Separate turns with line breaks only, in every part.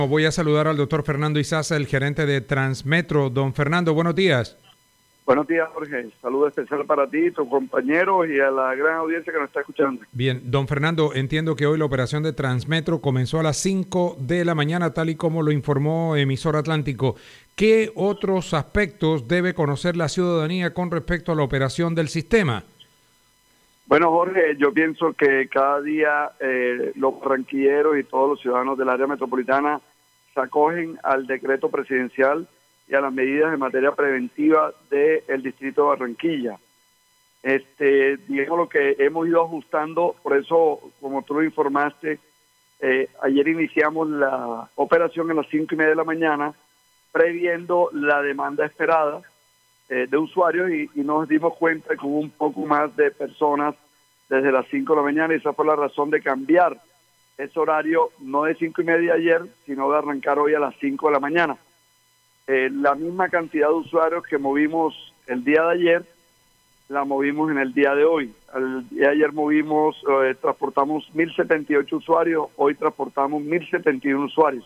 Voy a saludar al doctor Fernando Izaza, el gerente de Transmetro. Don Fernando, buenos días.
Buenos días, Jorge. Saludo especial para ti, tus compañeros y a la gran audiencia que nos está escuchando.
Bien, don Fernando, entiendo que hoy la operación de Transmetro comenzó a las 5 de la mañana, tal y como lo informó Emisor Atlántico. ¿Qué otros aspectos debe conocer la ciudadanía con respecto a la operación del sistema?
Bueno, Jorge, yo pienso que cada día los barranquilleros y todos los ciudadanos del área metropolitana se acogen al decreto presidencial y a las medidas en materia preventiva del distrito de Barranquilla. Digamos lo que hemos ido ajustando, por eso, como tú lo informaste, ayer iniciamos la operación a las 5:30 de la mañana, previendo la demanda esperada de usuarios y nos dimos cuenta que hubo un poco más de personas desde las 5 de la mañana y esa fue la razón de cambiar ese horario, no de 5:30 ayer, sino de arrancar hoy a las 5 de la mañana. La misma cantidad de usuarios que movimos el día de ayer, la movimos en el día de hoy. El día de ayer transportamos 1.078 usuarios, hoy transportamos 1.071 usuarios.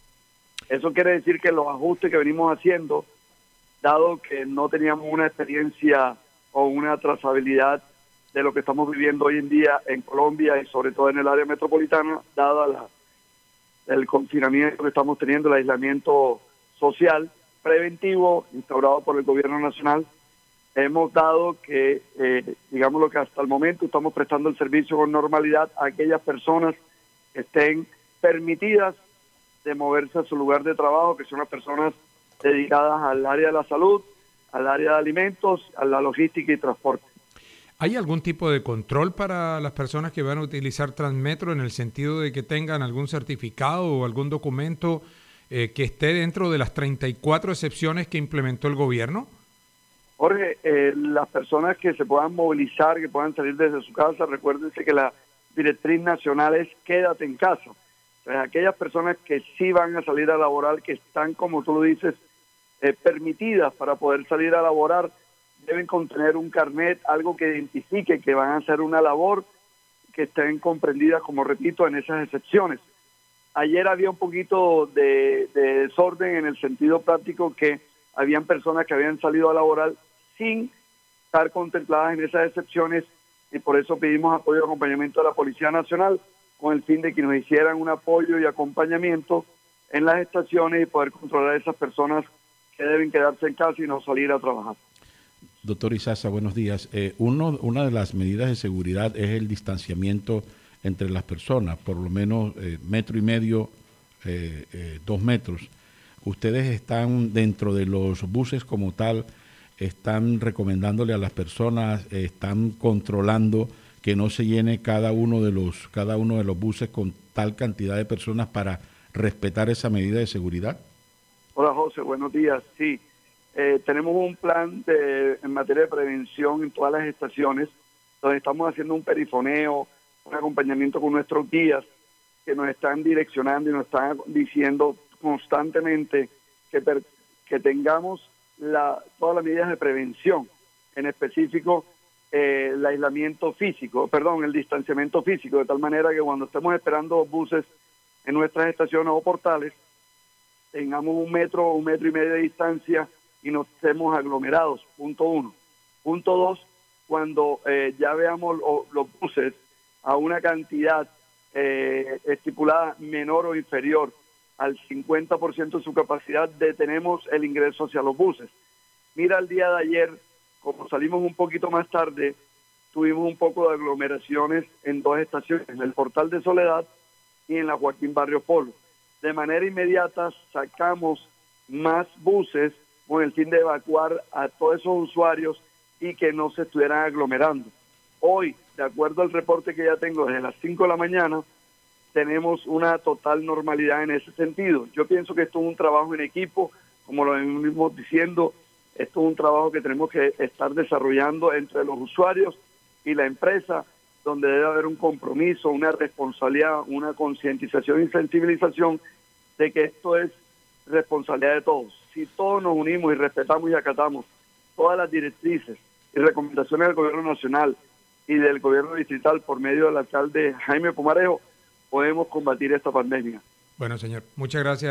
Eso quiere decir que los ajustes que venimos haciendo, dado que no teníamos una experiencia o una trazabilidad de lo que estamos viviendo hoy en día en Colombia y sobre todo en el área metropolitana, dada el confinamiento que estamos teniendo, el aislamiento social preventivo instaurado por el gobierno nacional, hemos dado que, digamos lo que hasta el momento estamos prestando el servicio con normalidad a aquellas personas que estén permitidas de moverse a su lugar de trabajo, que son las personas dedicadas al área de la salud, al área de alimentos, a la logística y transporte.
¿Hay algún tipo de control para las personas que van a utilizar Transmetro en el sentido de que tengan algún certificado o algún documento que esté dentro de las 34 excepciones que implementó el gobierno?
Jorge, las personas que se puedan movilizar, que puedan salir desde su casa, recuérdense que la directriz nacional es quédate en casa. Entonces, aquellas personas que sí van a salir a laborar, que están, como tú lo dices, permitidas para poder salir a laborar, deben contener un carnet, algo que identifique que van a hacer una labor, que estén comprendidas, como repito, en esas excepciones. Ayer había un poquito de desorden en el sentido práctico que habían personas que habían salido a laborar sin estar contempladas en esas excepciones y por eso pedimos apoyo y acompañamiento de la Policía Nacional con el fin de que nos hicieran un apoyo y acompañamiento en las estaciones y poder controlar a esas personas que deben quedarse en casa y no salir a trabajar.
Doctor Izaza, buenos días. Una de las medidas de seguridad es el distanciamiento entre las personas, por lo menos 1,5 metros, 2 metros. Ustedes están dentro de los buses como tal, están recomendándole a las personas, están controlando que no se llene cada uno de los buses con tal cantidad de personas para respetar esa medida de seguridad.
Hola José, buenos días. Sí, tenemos un plan en materia de prevención en todas las estaciones, donde estamos haciendo un perifoneo, un acompañamiento con nuestros guías que nos están direccionando y nos están diciendo constantemente que tengamos todas las medidas de prevención, en específico el aislamiento físico, el distanciamiento físico, de tal manera que cuando estemos esperando buses en nuestras estaciones o portales, tengamos 1 metro, 1,5 metros de distancia y no estemos aglomerados, punto 1. Punto 2, cuando ya veamos los buses a una cantidad estipulada menor o inferior al 50% de su capacidad, detenemos el ingreso hacia los buses. Mira, el día de ayer, como salimos un poquito más tarde, tuvimos un poco de aglomeraciones en 2 estaciones, en el Portal de Soledad y en la Joaquín Barrio Polo. De manera inmediata sacamos más buses con el fin de evacuar a todos esos usuarios y que no se estuvieran aglomerando. Hoy, de acuerdo al reporte que ya tengo desde las 5 de la mañana, tenemos una total normalidad en ese sentido. Yo pienso que esto es un trabajo en equipo, como lo venimos diciendo, esto es un trabajo que tenemos que estar desarrollando entre los usuarios y la empresa, donde debe haber un compromiso, una responsabilidad, una concientización y sensibilización de que esto es responsabilidad de todos. Si todos nos unimos y respetamos y acatamos todas las directrices y recomendaciones del gobierno nacional y del gobierno distrital por medio del alcalde Jaime Pumarejo, podemos combatir esta pandemia.
Bueno, señor, muchas gracias.